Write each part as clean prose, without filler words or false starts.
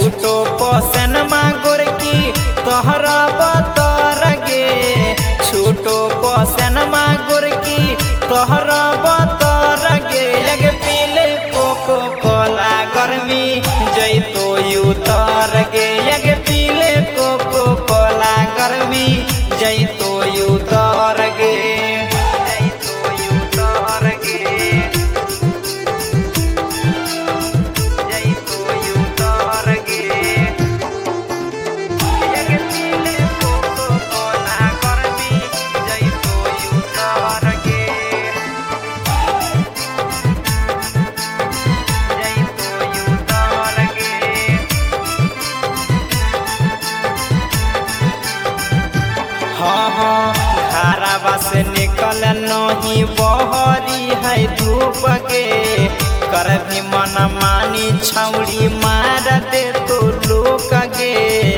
छूटो पसन मागुर की तोहरा बतर गे छूटो पसन मागुर की तोहरा बतर गे लगे पीले कोको कोला गर्मी जैतो उतर गे लगे पीले कोको कोला गर्मी जैतो उतर गे घरवा से निकल नहीं बहरी है धूप के कर भी मन मानी छौड़ी मार दे तो लोक गे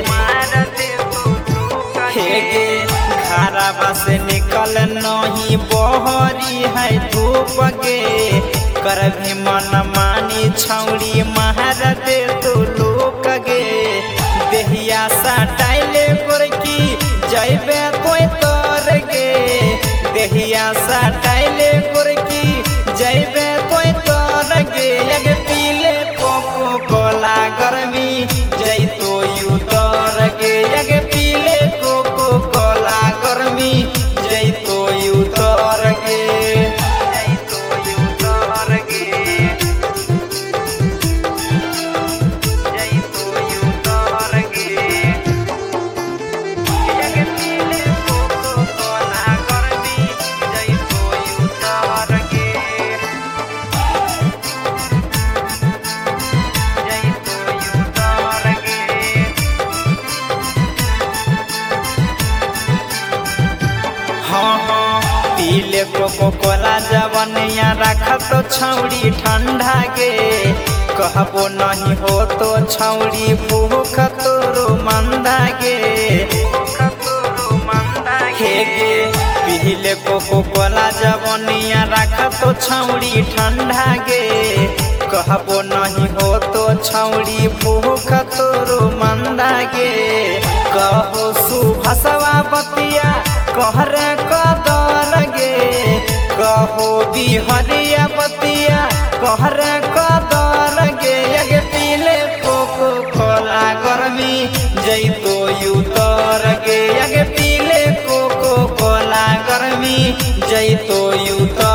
हे गे घरवा से निकल नहीं बहरी है धूप के कर भी मन मानी छौड़ी मार दे तो लोक गे देहिया सटाइले गोरकी जैबे कोई तोर गे देहिया सटाइले गोरकी जैबे कोई तोर गे लगे पीले कोको कोला गर्मी जैतो उतर गे लगे पीले कोको कोला गर्मी जैतो उतर गे पीले कोको कोला जवनिया रख तो छौड़ी ठंडा गे कहबो नहीं हो तो छौड़ी भूख तोरो मंदा गे हे गे पीले कोको कोला जवनिया रख तो छौड़ी ठंडा गे कहबो नहीं हो तो छौड़ी भूख तोरो मंदा गे कहो सुभसवा बतिया कहर कदर गे कहो बिहरिया बतिया कहर कदर गे लगे पीले कोको कोला गर्मी जैतो उतर गे लगे पीले कोको कोला गर्मी जैतो उतर